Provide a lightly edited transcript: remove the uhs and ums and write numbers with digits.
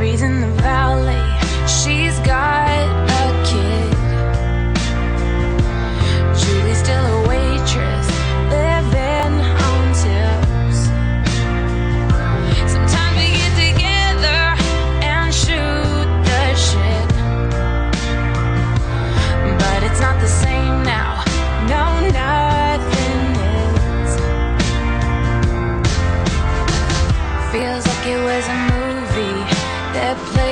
breathe in the valley. She's got a kid. Julie's still a waitress, living on tips. Sometimes we get together and shoot the shit, but it's not the same now. No, nothing is. Feels like it was a movie that played